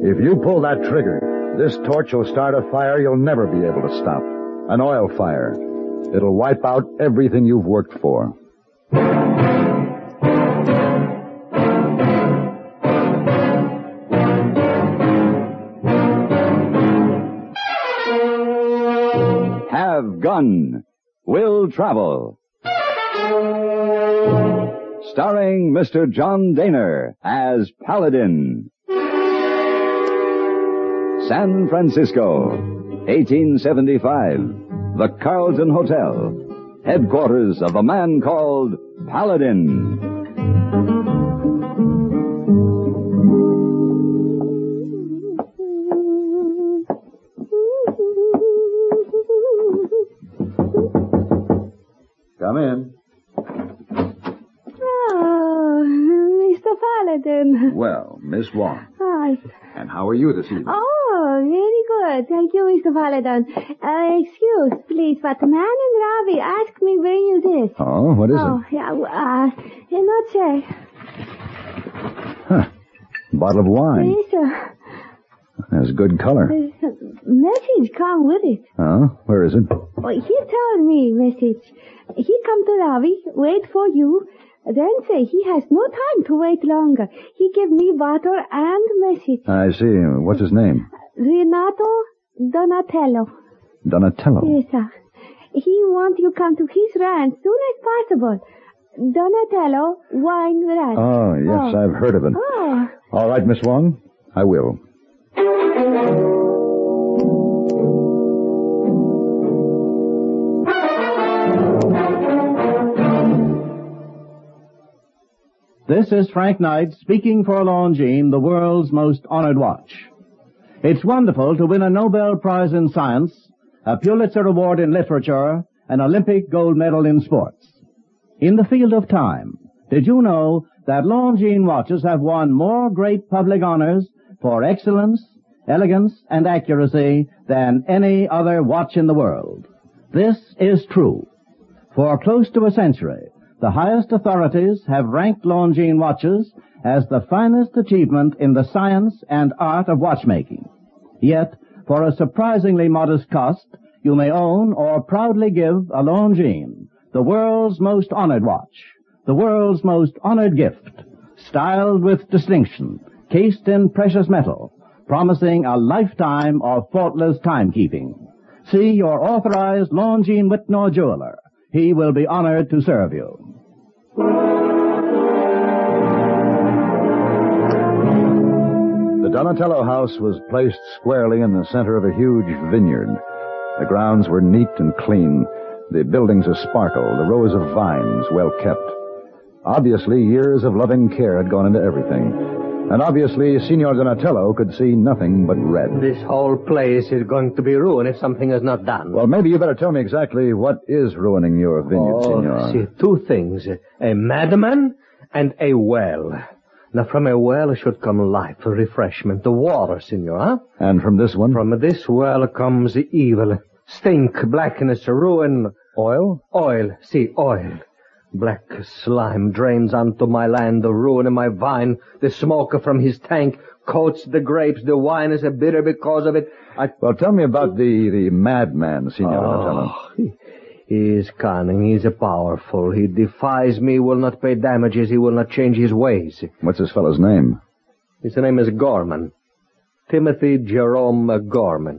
If you pull that trigger, this torch will start a fire you'll never be able to stop. An oil fire. It'll wipe out everything you've worked for. Have Gun. Will Travel. Starring Mr. John Daner as Paladin. San Francisco, 1875. The Carlton Hotel. Headquarters of a man called Paladin. Come in. Mr. Paladin. Well, Miss Wong. Hi. And how are you this evening? Oh, very good. Thank you, Mr. Paladin. Excuse, please, but the man in Ravi asked me bring you this. Oh, what is it? Yeah, not say. Huh. Bottle of wine. Yes, sir. Has good color. There's a message come with it. Oh, where is it? Oh, he told me message. He come to Ravi, wait for you, then say he has no time to wait longer. He give me bottle and message. I see. What's his name? Renato Donatello. Donatello? Yes, sir. He want you come to his ranch soon as possible. Donatello Wine Ranch. Oh, yes, I've heard of it. Oh. All right, Miss Wong, I will. This is Frank Knight speaking for Longines, the world's most honored watch. It's wonderful to win a Nobel Prize in Science, a Pulitzer Award in Literature, an Olympic gold medal in sports. In the field of time, did you know that Longines watches have won more great public honors for excellence, elegance, and accuracy than any other watch in the world? This is true. For close to a century, the highest authorities have ranked Longines watches as the finest achievement in the science and art of watchmaking. Yet, for a surprisingly modest cost, you may own or proudly give a Longines, the world's most honored watch, the world's most honored gift, styled with distinction, cased in precious metal, promising a lifetime of faultless timekeeping. See your authorized Longines Whitnor jeweler. He will be honored to serve you. The Donatello house was placed squarely in the center of a huge vineyard. The grounds were neat and clean, the buildings a sparkle, the rows of vines well kept. Obviously, years of loving care had gone into everything. And obviously, Signor Donatello could see nothing but red. This whole place is going to be ruined if something is not done. Well, maybe you better tell me exactly what is ruining your vineyard, Signor. See, two things. A madman and a well. Now, from a well should come life, refreshment, the water, Signor, huh? And from this one? From this well comes evil, stink, blackness, ruin. Oil? Oil, see, oil. Black slime drains onto my land, the ruin of my vine. The smoke from his tank coats the grapes. The wine is bitter because of it. Well, tell me about the madman, Signor Donatello. He is cunning. He is powerful. He defies me, will not pay damages. He will not change his ways. What's this fellow's name? His name is Gorman. Timothy Jerome Gorman.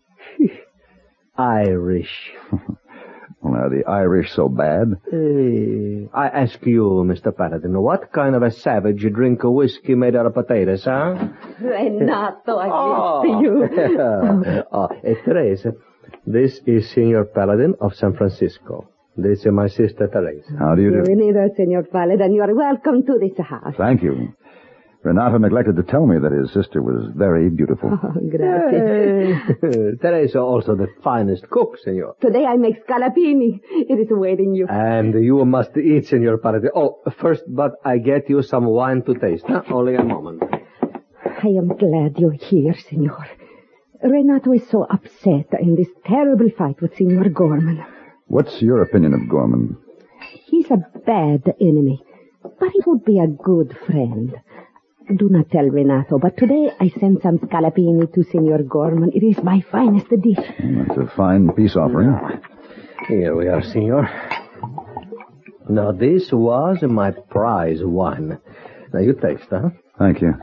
Irish. Well, are the Irish so bad? I ask you, Mr. Paladin, what kind of a savage drink a whiskey made out of potatoes, huh? Renato, I miss you. Teresa, this is Senor Paladin of San Francisco. This is my sister, Teresa. How do you do? Bienvenido, Senor Paladin. You are welcome to this house. Thank you. Renato neglected to tell me that his sister was very beautiful. Oh, gracias. Teresa also the finest cook, senor. Today I make scallopini. It is awaiting you. And you must eat, Senor Paladin. Oh, first, but I get you some wine to taste. Huh? Only a moment. I am glad you're here, Senor. Renato is so upset in this terrible fight with Senor Gorman. What's your opinion of Gorman? He's a bad enemy, but he would be a good friend. Do not tell Renato, but today I sent some scallopini to Senor Gorman. It is my finest dish. That's a fine peace offering. Here we are, senor. Now, this was my prize wine. Now, you taste, huh? Thank you.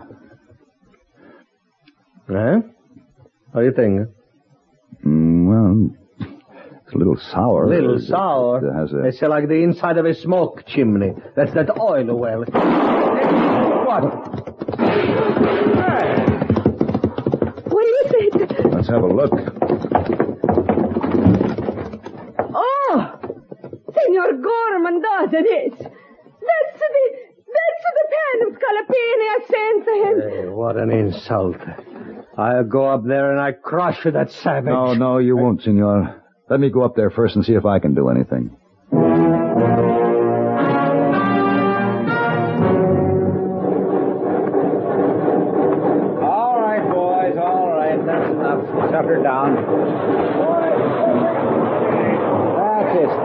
Huh? How do you think? Well, it's a little sour. A little sour? It has a... It's like the inside of a smoke chimney. That's that oil well. What? What is it? Let's have a look. Oh! Senor Gorman does it. That's the pan of scallopini I sent to him. Hey, what an insult. I'll go up there and I crush that savage. No, you won't, senor. Let me go up there first and see if I can do anything. All right, boys, all right. That's enough. Shut her down. That's it.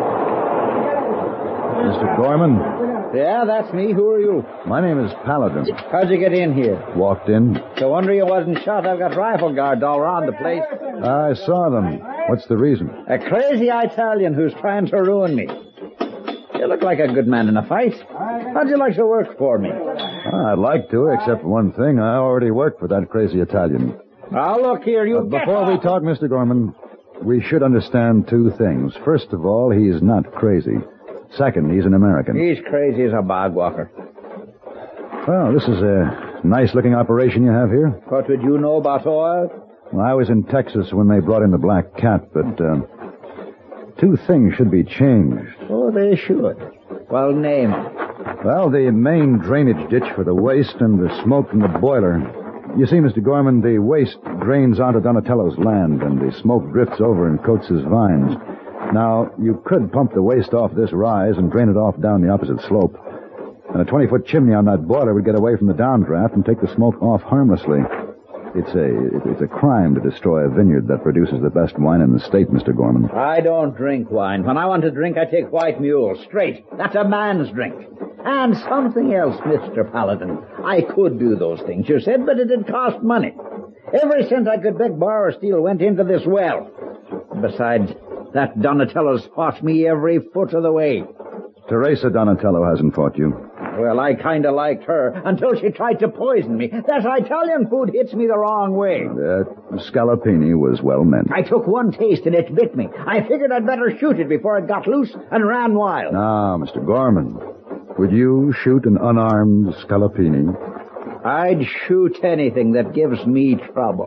Mr. Gorman? Yeah, that's me. Who are you? My name is Paladin. How'd you get in here? Walked in. No wonder you wasn't shot. I've got rifle guards all around the place. I saw them. What's the reason? A crazy Italian who's trying to ruin me. You look like a good man in a fight. How'd you like to work for me? I'd like to, except for one thing. I already work for that crazy Italian. Now, look here, you Before we talk, Mr. Gorman, we should understand two things. First of all, he's not crazy. Second, he's an American. He's crazy as a bog walker. Well, this is a nice-looking operation you have here. What would you know about oil? Well, I was in Texas when they brought in the Black Cat, but two things should be changed. Oh, they should. Well, name them. Well, the main drainage ditch for the waste and the smoke from the boiler. You see, Mr. Gorman, the waste drains onto Donatello's land, and the smoke drifts over and coats his vines. Now, you could pump the waste off this rise and drain it off down the opposite slope. And a 20-foot chimney on that boiler would get away from the downdraft and take the smoke off harmlessly. It's a crime to destroy a vineyard that produces the best wine in the state, Mr. Gorman. I don't drink wine. When I want to drink, I take White Mule, straight. That's a man's drink. And something else, Mr. Paladin. I could do those things, you said, but it'd cost money. Every cent I could beg, borrow, or steal went into this well. Besides, that Donatello's fought me every foot of the way. Teresa Donatello hasn't fought you. Well, I kind of liked her until she tried to poison me. That Italian food hits me the wrong way. That scallopini was well meant. I took one taste and it bit me. I figured I'd better shoot it before it got loose and ran wild. Now, Mr. Gorman, would you shoot an unarmed scallopini? I'd shoot anything that gives me trouble.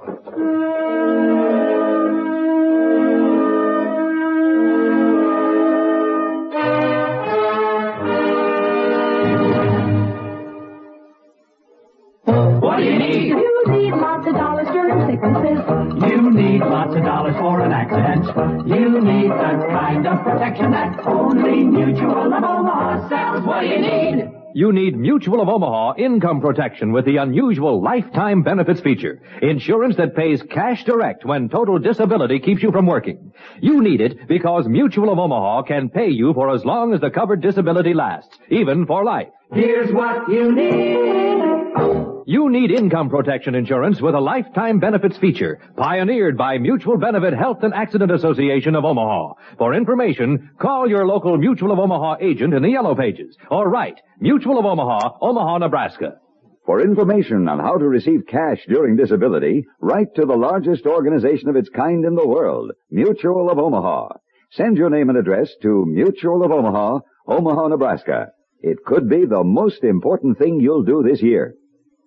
What do you need? You need lots of dollars during sicknesses. You need lots of dollars for an accident. You need the kind of protection that only Mutual of Omaha sells. What do you need? You need Mutual of Omaha income protection with the unusual lifetime benefits feature. Insurance that pays cash direct when total disability keeps you from working. You need it because Mutual of Omaha can pay you for as long as the covered disability lasts, even for life. Here's what you need. You need income protection insurance with a lifetime benefits feature, pioneered by Mutual Benefit Health and Accident Association of Omaha. For information, call your local Mutual of Omaha agent in the Yellow Pages, or write Mutual of Omaha, Omaha, Nebraska. For information on how to receive cash during disability, write to the largest organization of its kind in the world, Mutual of Omaha. Send your name and address to Mutual of Omaha, Omaha, Nebraska. It could be the most important thing you'll do this year.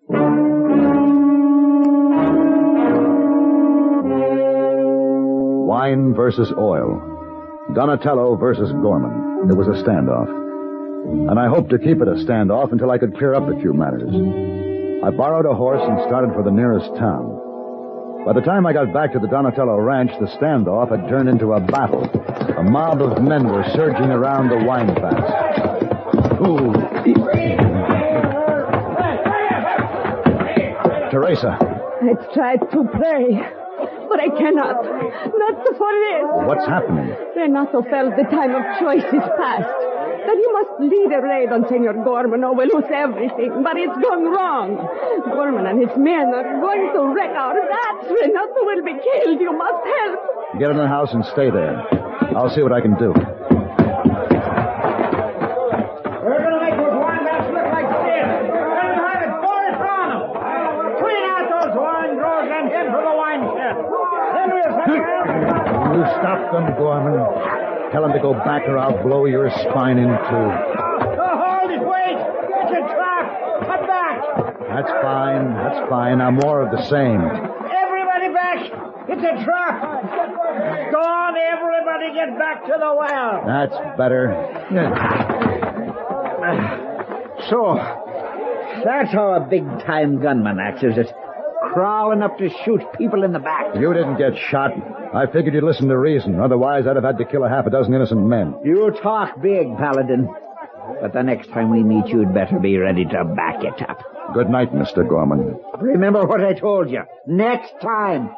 Wine versus oil. Donatello versus Gorman. It was a standoff. And I hoped to keep it a standoff until I could clear up a few matters. I borrowed a horse and started for the nearest town. By the time I got back to the Donatello ranch, the standoff had turned into a battle. A mob of men were surging around the wine vats. Ooh. Teresa. I've tried to pray, but I cannot. Not for this. What's happening? Renato felt the time of choice is past. Then you must lead a raid on Senor Gorman or we'll lose everything. But it's gone wrong. Gorman and his men are going to wreck our vats. Renato will be killed. You must help. Get in the house and stay there. I'll see what I can do. We're going to make those wine vats look like this. We're going to have it pour it on them. Clean out those wine drawers and head for the wine shed. Then we'll You stop them, Gorman. Tell them to go back or I'll blow your spine in two. Hold it, wait. It's a trap. Come back. That's fine. That's fine. Now more of the same. Everybody back. It's a trap. Go on, everybody get back to the well. That's better. So, that's how a big-time gunman acts, is it? Crawling up to shoot people in the back. You didn't get shot. I figured you'd listen to reason. Otherwise, I'd have had to kill a half a dozen innocent men. You talk big, Paladin. But the next time we meet, you'd better be ready to back it up. Good night, Mr. Gorman. Remember what I told you. Next time.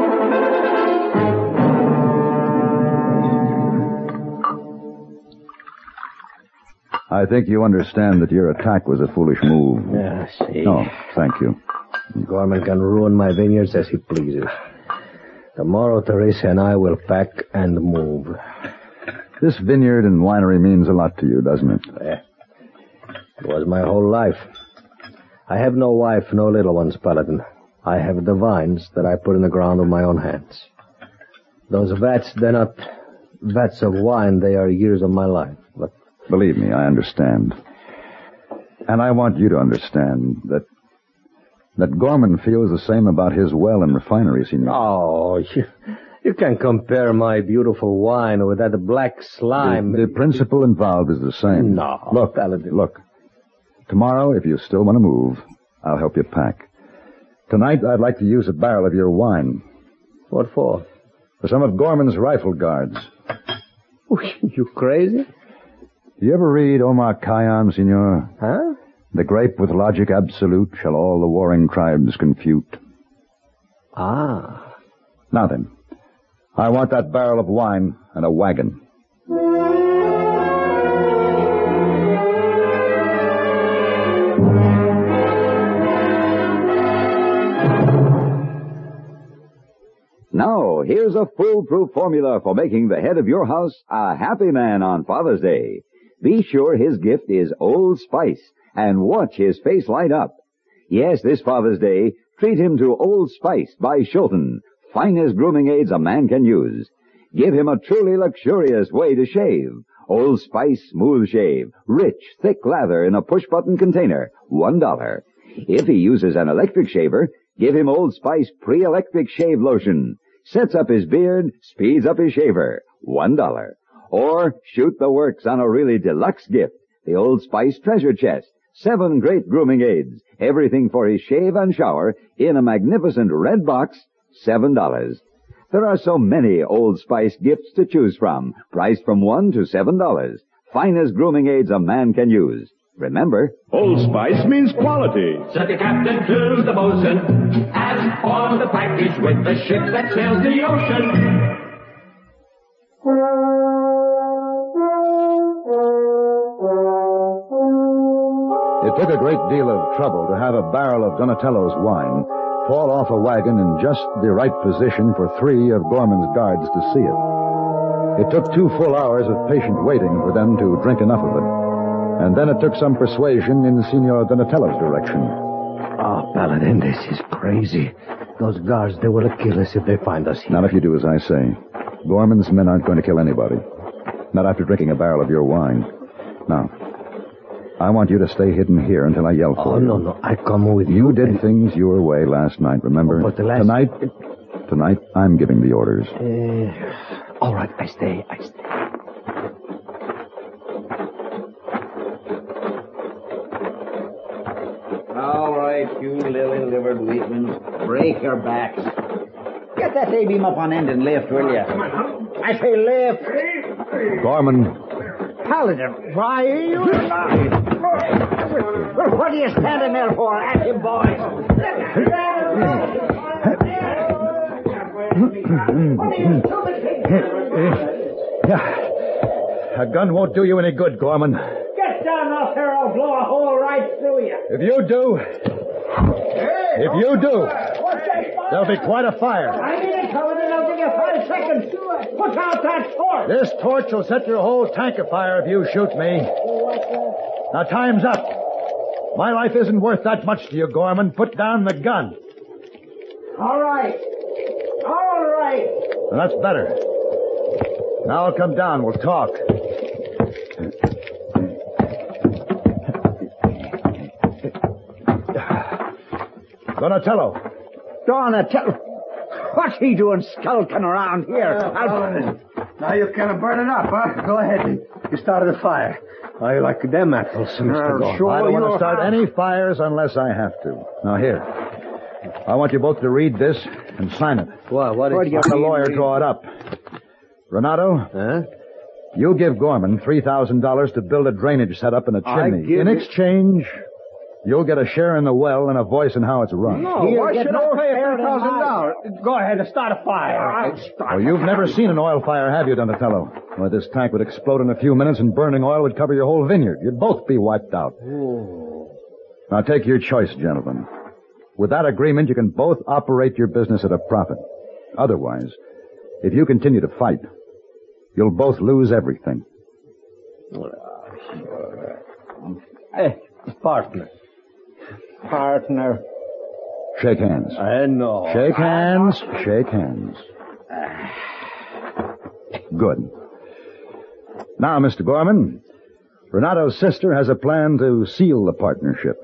I think you understand that your attack was a foolish move. Yeah, see. Oh, thank you. Gorman can ruin my vineyards as he pleases. Tomorrow, Teresa and I will pack and move. This vineyard and winery means a lot to you, doesn't it? It was my whole life. I have no wife, no little ones, Paladin. I have the vines that I put in the ground with my own hands. Those vats, they're not vats of wine. They are years of my life. But believe me, I understand. And I want you to understand that Gorman feels the same about his well and refinery, Senor. Oh, you can't compare my beautiful wine with that black slime. The principle involved is the same. No, Look, Paladin. Look. Tomorrow, if you still want to move, I'll help you pack. Tonight, I'd like to use a barrel of your wine. What for? For some of Gorman's rifle guards. You crazy? Do you ever read Omar Khayyam, Senor? Huh? The grape with logic absolute shall all the warring tribes confute. Ah. Now then, I want that barrel of wine and a wagon. Now, here's a foolproof formula for making the head of your house a happy man on Father's Day. Be sure his gift is Old Spice, and watch his face light up. Yes, this Father's Day, treat him to Old Spice by Shulton, finest grooming aids a man can use. Give him a truly luxurious way to shave. Old Spice Smooth Shave, rich, thick lather in a push-button container, $1. If he uses an electric shaver, give him Old Spice Pre-Electric Shave Lotion. Sets up his beard, speeds up his shaver, $1. Or shoot the works on a really deluxe gift, the Old Spice Treasure Chest. 7 great grooming aids, everything for his shave and shower, in a magnificent red box, $7. There are so many Old Spice gifts to choose from, priced from $1 to $7. Finest grooming aids a man can use. Remember, Old Spice means quality. Said the captain to the bosun, as for the package with the ship that sails the ocean. It took a great deal of trouble to have a barrel of Donatello's wine fall off a wagon in just the right position for 3 of Gorman's guards to see it. It took 2 full hours of patient waiting for them to drink enough of it. And then it took some persuasion in Signor Donatello's direction. Oh, Paladin, this is crazy. Those guards, they will kill us if they find us here. Not if you do as I say. Gorman's men aren't going to kill anybody. Not after drinking a barrel of your wine. Now, I want you to stay hidden here until I yell for you. No, I come with you. You did things your way last night, remember? But Tonight, I'm giving the orders. All right, I stay. All right, you lily-livered weaklings, break your backs. Get that A-beam up on end and lift, will you? I say lift. Gorman. Paladin, why are you alive? What are you standing there for? At him, boys. A gun won't do you any good, Gorman. Get down off there, I'll blow a hole right through you. If you do, there'll be quite a fire. I need it, Paladin. I'll give you 5 seconds. Put out that torch. This torch will set your whole tank afire if you shoot me. Now, time's up. My life isn't worth that much to you, Gorman. Put down the gun. All right. Well, that's better. Now I'll come down. We'll talk. Donatello. What's he doing skulking around here? Now you can burn it up, huh? Go ahead. You started a fire. I like them apples, Mr. Gorman. I don't want to start any fires unless I have to. Now, here. I want you both to read this and sign it. What is Let the lawyer draw it up. Renato? Huh? You give Gorman $3,000 to build a drainage setup and a chimney. In exchange, you'll get a share in the well and a voice in how it's run. No, why should I pay $3,000? Go ahead and start a fire. Well, you've never seen an oil fire, have you, Donatello? Well, this tank would explode in a few minutes and burning oil would cover your whole vineyard. You'd both be wiped out. Ooh. Now, take your choice, gentlemen. With that agreement, you can both operate your business at a profit. Otherwise, if you continue to fight, you'll both lose everything. Partner. Shake hands. No. Shake hands. Shake hands. Good. Now, Mr. Gorman, Renato's sister has a plan to seal the partnership.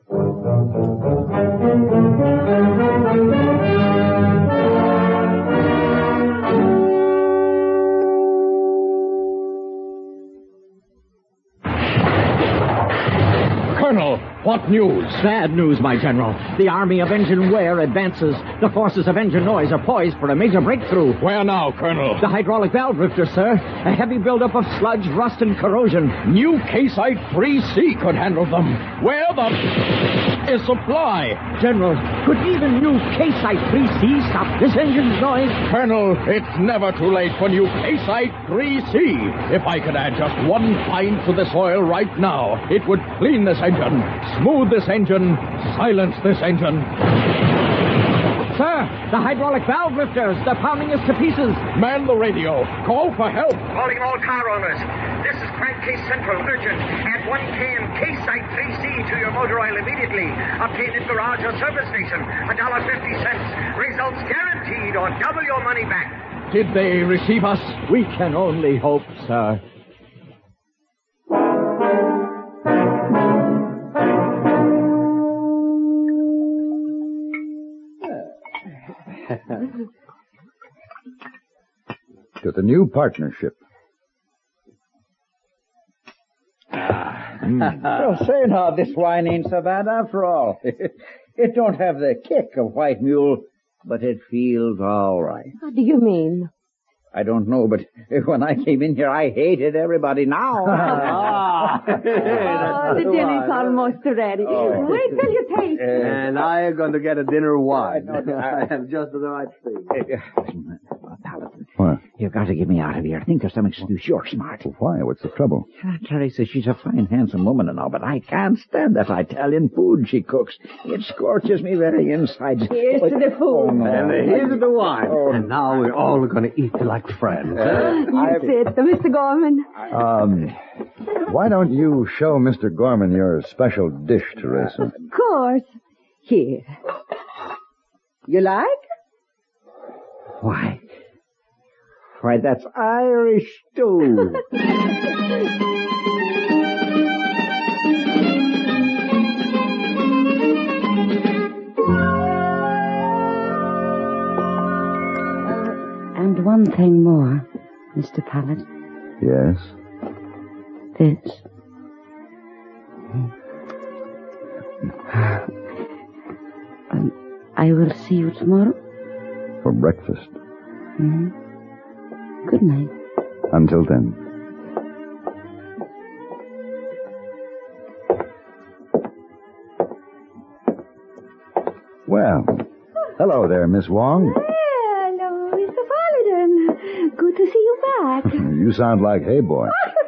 Colonel, what news? Bad news, my general. The army of Engine Ware advances. The forces of Engine Noise are poised for a major breakthrough. Where now, Colonel? The hydraulic valve rifters, sir. A heavy buildup of sludge, rust, and corrosion. New K-Site 3C could handle them. Where the supply? General, could even new K-Site 3C stop this engine's noise? Colonel, it's never too late for new K-Site 3C. If I could add just 1 pint to this oil right now, it would clean this engine, smooth this engine, silence this engine. Sir, the hydraulic valve lifters, they're pounding us to pieces. Man the radio. Call for help. Calling all car owners. This is Crankcase Central, urgent. Add 1 can K-Site 3C to your motor oil immediately. Obtain at garage or service station. $1.50. Results guaranteed or double your money back. Did they receive us? We can only hope, sir. To the new partnership. So say now, this wine ain't so bad after all. It don't have the kick of White Mule, but it feels all right. What do you mean? I don't know, but when I came in here, I hated everybody now. The dinner's almost ready. Wait till you taste it. And I'm going to get a dinner wine. I have just the right thing. Paladin, What? you've got to get me out of here. Think of some excuse. You're smart. Why? What's the trouble? Teresa, she's a fine, handsome woman and all, but I can't stand that Italian food she cooks. It scorches me very inside. Here's to the food. And here's the wine. And now we're all going to eat like friends. You sit, Mr. Gorman. Why don't you show Mr. Gorman your special dish, Teresa? Of course. Here. You like? Why, that's Irish stew. And one thing more, Mr. Paladin. Yes? This. I will see you tomorrow. For breakfast. Mm-hmm. Good night. Until then. Well, hello there, Miss Wong. Hello, Mr. Paladin. Good to see you back. You sound like Hey Boy.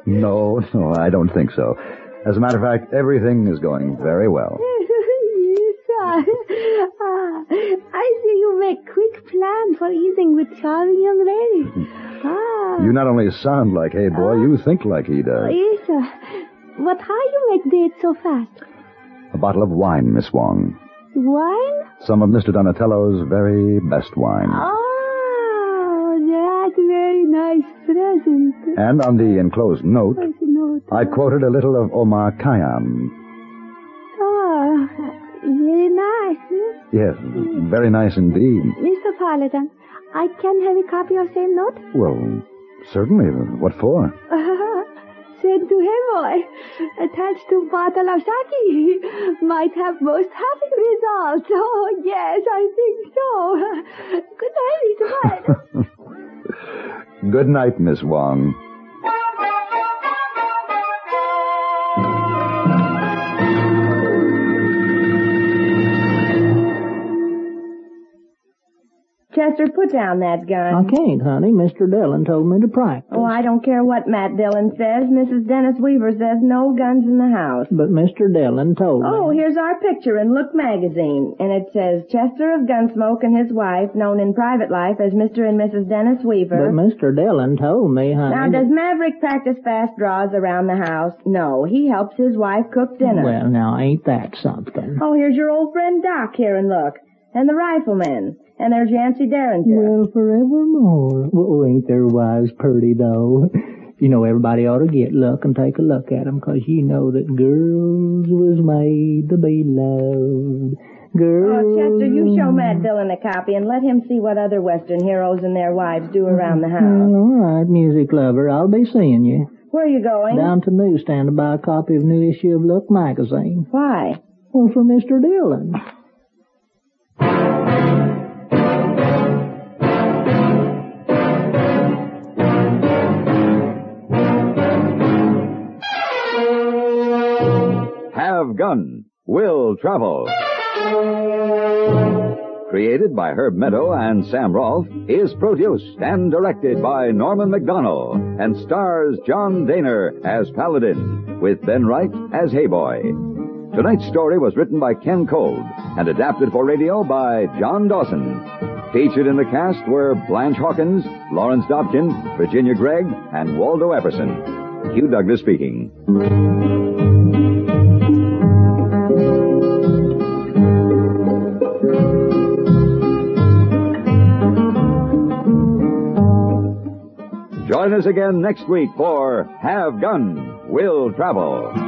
No, I don't think so. As a matter of fact, everything is going very well. Yes, I see you make quick plan for eating with charming young lady. You not only sound like Hey Boy, you think like he does. Yes, sir. But how you make date so fast? A bottle of wine, Miss Wong. Wine? Some of Mr. Donatello's very best wine. Oh, that's very nice present. And on the enclosed note, I quoted a little of Omar Khayyam. Oh, very nice. Yes, very nice indeed. Mr. Paladin, I can have a copy of same note? Well, certainly. What for? Sent to Hey Boy, attached to bottle of sake. Might have most happy results. Oh, yes, I think so. Good night, Mr. Paladin. Good night, Miss Wong. Chester, put down that gun. I can't, honey. Mr. Dillon told me to practice. Oh, I don't care what Matt Dillon says. Mrs. Dennis Weaver says no guns in the house. But Mr. Dillon told me. Oh, here's our picture in Look magazine. And it says Chester of Gunsmoke and his wife, known in private life as Mr. and Mrs. Dennis Weaver. But Mr. Dillon told me, honey. Now, does Maverick practice fast draws around the house? No, he helps his wife cook dinner. Well, now, ain't that something? Oh, here's your old friend Doc here and look. And the rifleman. And there's Yancey Derringer. Well, forevermore. Oh, ain't their wives pretty, though? You know, everybody ought to get luck and take a look at 'em, 'cause you know that girls was made to be loved. Girls... Oh, Chester, you show Matt Dillon a copy and let him see what other Western heroes and their wives do around the house. Well, all right, music lover. I'll be seeing you. Where are you going? Down to the newsstand to buy a copy of the new issue of Look magazine. Why? Well, for Mr. Dillon. Have Gun, Will Travel. Created by Herb Meadow and Sam Rolfe, is produced and directed by Norman McDonnell and stars John Daner as Paladin, with Ben Wright as Hey Boy. Tonight's story was written by Ken Cold and adapted for radio by John Dawson. Featured in the cast were Blanche Hawkins, Lawrence Dobkin, Virginia Gregg, and Waldo Epperson. Hugh Douglas speaking. Join us again next week for Have Gun, Will Travel.